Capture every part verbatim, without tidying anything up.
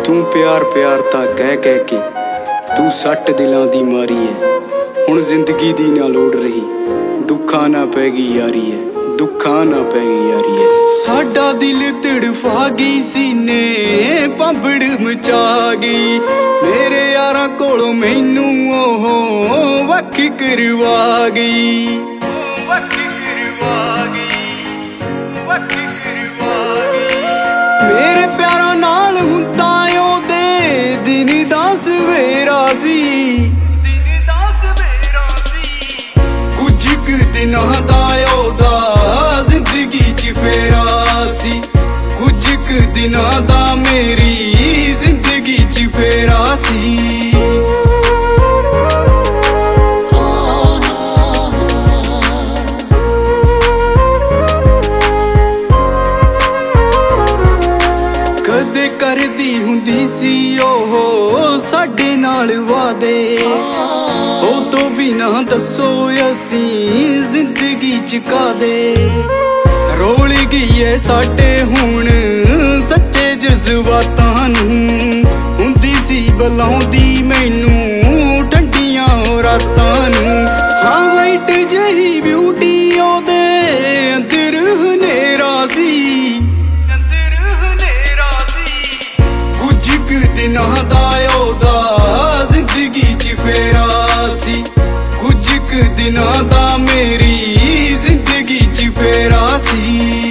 ਤੂੰ ਪਿਆਰ ਪਿਆਰ ਤਾਂ ਕਹਿ ਕਹਿ ਕੇ ਤੂੰ ਸੱਟ ਦਿਲਾਂ ਦੀ ਮਾਰੀ ਹੈ। ਹੁਣ ਜ਼ਿੰਦਗੀ ਦੀ ਨਾ ਲੋੜ ਰਹੀ, ਦੁੱਖਾਂ ਨਾ ਪੈ ਗਈ ਯਾਰੀ ਹੈ, ਦੁੱਖਾਂ ਨਾ ਪੈ ਗਈ ਯਾਰੀ ਹੈ। ਸਾਡਾ ਦਿਲ ਤੜਫਾ ਗਈ, ਸੀਨੇ ਪੰਬੜ ਮਚਾ ਗਈ, ਮੇਰੇ ਯਾਰਾਂ ਕੋਲੋਂ ਮੈਨੂੰ ਉਹ ਵੱਖ ਕਰਵਾ ਗਈ, ਵੱਖ ਕਰਵਾ ਗਈ, ਵੱਖ ਕਰਵਾ ਗਈ। ਮੇਰੇ ਪਿਆਰਾਂ ਨਾਲ ਹੁੰਦਾ ਉਹਦੇ ਦਿਨ ਦਾ ਸਵੇਰਾ ਸੀ, ਦਿਨ ਦਾ ਸਵੇਰਾ ਸੀ। ਕੁਝ ਕੁ ਦਿਨਾਂ ਦਾ ਉਹਦਾ ਜ਼ਿੰਦਗੀ ਚ ਫੇਰਾ ਸੀ, ਕੁਝ ਕੁ ਦਿਨਾਂ ਦਾ ਮੇਰੀ ਜ਼ਿੰਦਗੀ ਚ ਫੇਰਾ ਸੀ। ਕਦੇ ਕਰਦੀ ਹੁੰਦੀ ਸੀ ਉਹ ਸਾਡੇ ਨਾਲ ਵਾਦੇ, ਉਹ ਤੋਂ ਬਿਨਾ ਦੱਸੋ ਅਸੀਂ ਜ਼ਿੰਦਗੀ ਚ ਕਾਦੇ। ਰੋਲ ਗਈ ਏ ਸਾਡੇ ਹੁਣ ਸੱਚੇ ਜਜ਼ਬਾਤਾਂ ਨੂੰ, ਹੁੰਦੀ ਸੀ ਬੁਲਾਉਂਦੀ ਮੈਨੂੰ ਠੰਡੀਆਂ ਰਾਤਾਂ ਨੂੰ। ਹਾਂ ਵਾਈਟ ਜਿਹੀ ਬਿਊਟੀ ਉਹਦੇ ਅੰਦਰ ਹਨੇਰਾ ਸੀ, ਅੰਦਰ ਹਨੇਰਾ ਸੀ। ਕੁਝ ਕੁ ਦਿਨਾਂ ਦਾ ਉਹਦਾ ਜ਼ਿੰਦਗੀ ਚ ਫੇਰਾ ਸੀ, ਕੁਝ ਕੁ ਦਿਨਾਂ ਦਾ ਮੇਰੀ ਜ਼ਿੰਦਗੀ ਚ ਫੇਰਾ ਸੀ।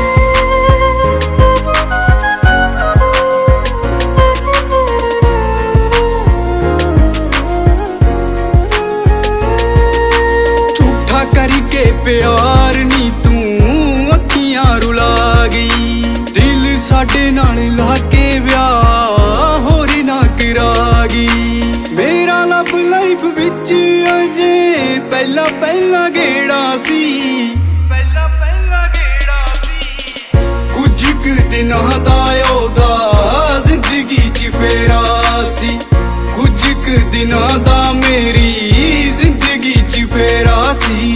ਝੂਠਾ ਕਰਕੇ ਪਿਆਰ ਨੀ ਤੂੰ ਅੱਖੀਆਂ ਰੁਲਾ ਗਈ, ਦਿਲ ਸਾਡੇ ਨਾਲ ਲਾ ਕੇ ਵਿਆਹ ਹੋਰ ਨਾ ਕਰਾ ਗਈ। ਮੇਰਾ ਲਵ ਲਾਈਫ ਵਿੱਚ ਅਜੇ ਪਹਿਲਾ ਪਹਿਲਾ ਗੇੜਾ ਸੀ, ਪਹਿਲਾ ਪਹਿਲਾ ਗੇੜਾ ਸੀ। ਕੁਝ ਕੁ ਦਿਨਾਂ ਦਾ ਉਹਦਾ ਜ਼ਿੰਦਗੀ ਚ ਫੇਰਾ ਸੀ, ਕੁਝ ਕੁ ਦਿਨਾਂ ਦਾ ਮੇਰੀ ਜ਼ਿੰਦਗੀ ਚ ਫੇਰਾ ਸੀ।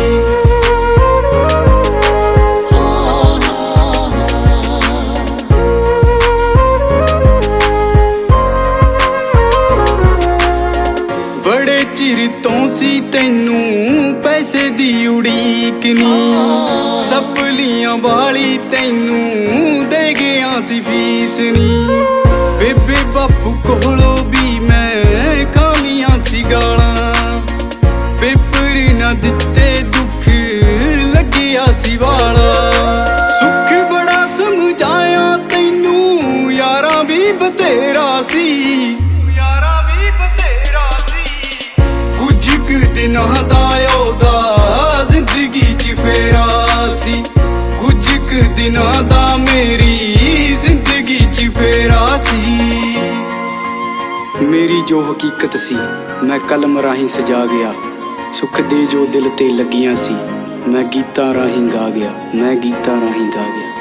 ਬੜੇ ਚਿਰ ਤੋਂ ਸੀ ਤੈਨੂੰ ਪੈਸੇ ਦੀ ਉਡੀਕ ਨੀ, ਸਪਲੀਆਂ ਵਾਲੀ ਤੈਨੂੰ ਦੇ ਗਿਆ ਸੀ ਫੀਸ ਨੀ। ਬੇਬੇ ਬਾਪੂ ਕੋਲੋਂ ਵੀ ਮੈਂ ਖਾਲੀਆਂ ਸੀ ਗਾਲਾਂ, ਪੇਪਰ ਨਾ ਦਿੱਤੇ ਦੁੱਖ ਲੱਗਿਆ ਸੀ ਵਾਲਾ। ਸੁੱਖ ਬੜਾ ਸਮਝਾਇਆ ਤੈਨੂੰ ਯਾਰਾਂ ਵੀ ਬਥੇਰਾ ਸੀ, ਯਾਰਾਂ ਵੀ ਬਥੇਰਾ ਸੀ। ਕੁਝ ਕੁ ਦਿਨਾਂ ਦਾ ਉਹਦਾ ਜ਼ਿੰਦਗੀ ਚ ਫੇਰਾ ਸੀ, ਕੁਝ ਕੁ ਦਿਨਾਂ ਦਾ ਮੇਰੀ ਜ਼ਿੰਦਗੀ ਚ ਫੇਰਾ ਸੀ। ਮੇਰੀ ਜੋ ਹਕੀਕਤ ਸੀ ਮੈਂ ਕਲਮ ਰਾਹੀਂ ਸਜਾ ਗਿਆ, ਸੁੱਖ ਦੇ ਜੋ ਦਿਲ ਤੇ ਲੱਗੀਆਂ ਸੀ ਮੈਂ ਗੀਤਾਂ ਰਾਹੀਂ ਗਾ ਗਿਆ, ਮੈਂ ਗੀਤਾਂ ਰਾਹੀਂ ਗਾ ਗਿਆ।